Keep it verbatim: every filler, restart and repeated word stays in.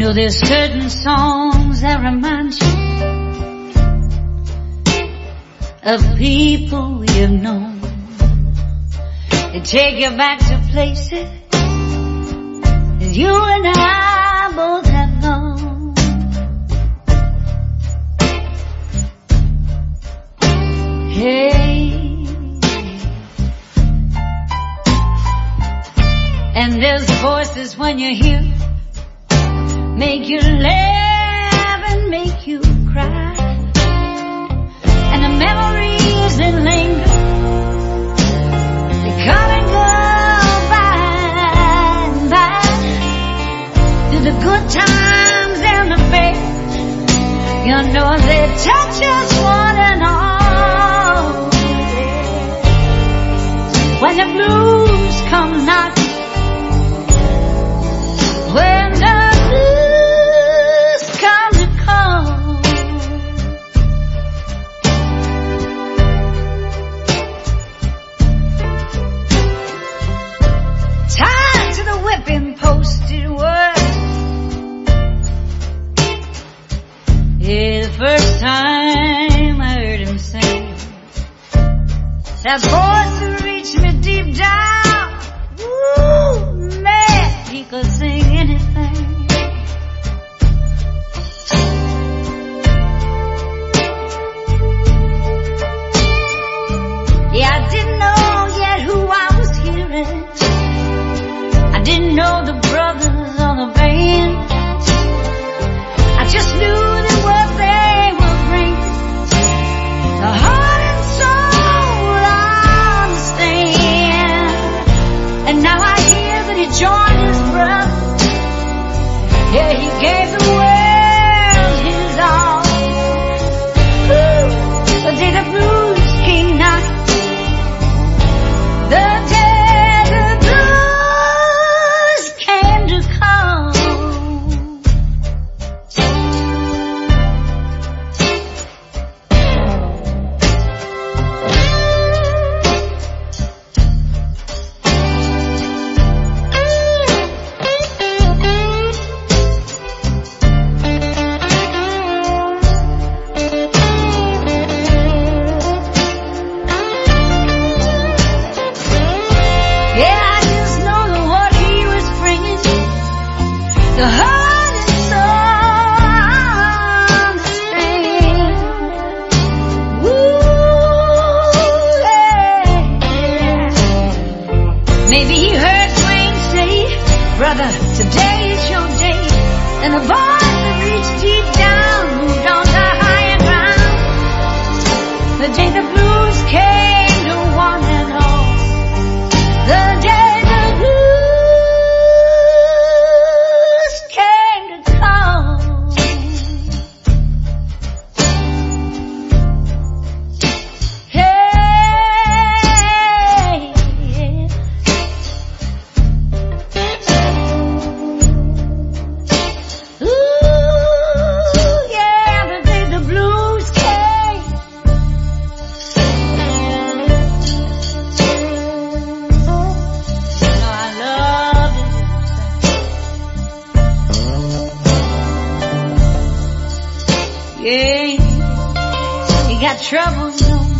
know there's certain songs that remind you of people you've known. They take you back to places that you and I both have gone. Hey, and there's voices when you hear make you laugh and make you cry, and the memories that linger, they come and go by and by. Through the good times and the bad, you know they touch us one and all. When the blues come knocking, when the posted word. Yeah, the first time I heard him sing, that voice that reached me deep down. Woo, man, he could sing anything. Yeah, I didn't know yet who I was hearing. I didn't know the brothers or the band. I just knew that what they were bringing, the heart and soul I understand. And now I hear that he joined his brother. Yeah, he gave the world his all. Ooh, the day the blues came knocking, the day trouble, no.